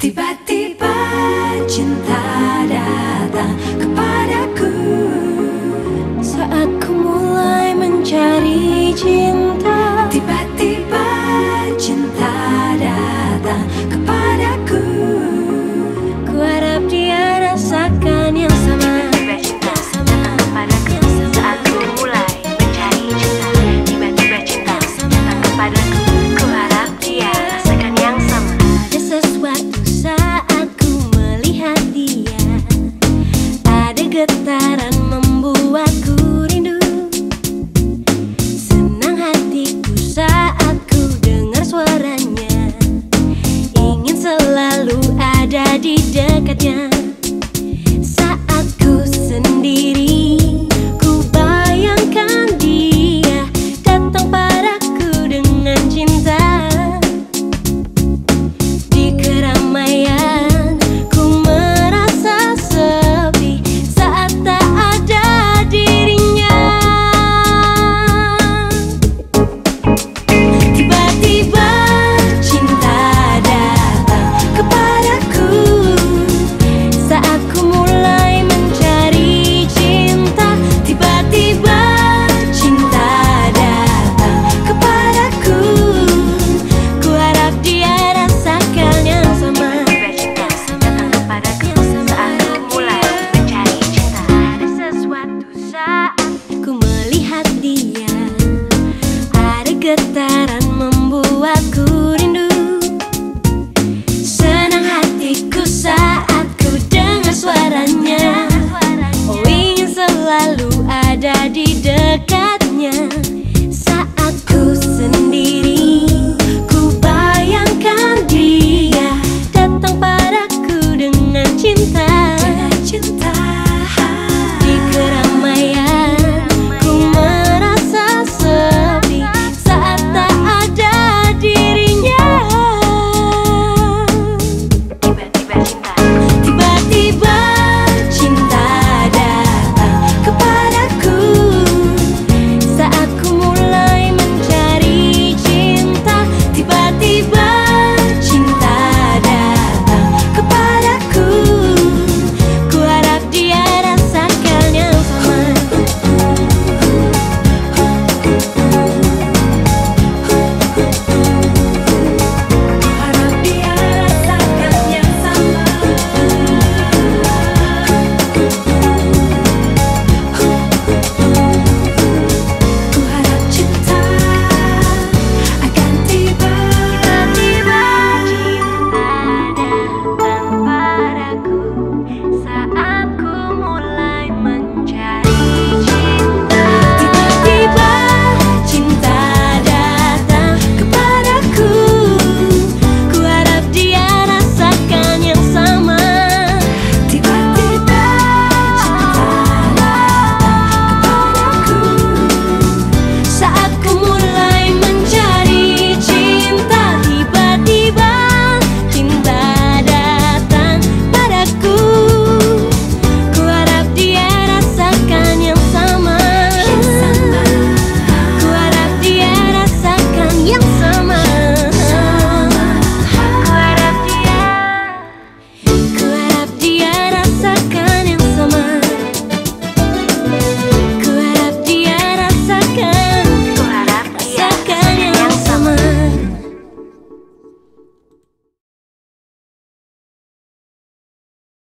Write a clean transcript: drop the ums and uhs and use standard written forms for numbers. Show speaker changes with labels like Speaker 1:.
Speaker 1: Tiba-tiba cinta datang kepadaku
Speaker 2: saat ku mulai mencari cinta.
Speaker 1: Tiba-tiba cinta datang kepadaku.
Speaker 2: Ku harap dia rasakan yang sama.
Speaker 3: Tiba-tiba cinta datang kepadaku saat ku mulai mencari cinta. Tiba-tiba cinta datang kepadaku. Ku harap dia rasakan yang sama.
Speaker 2: Ada sesuatu saat ku melihat dia, ada getaran membuatku rindu. Senang hatiku saat ku dengar suaranya, ingin selalu ada di dekatnya.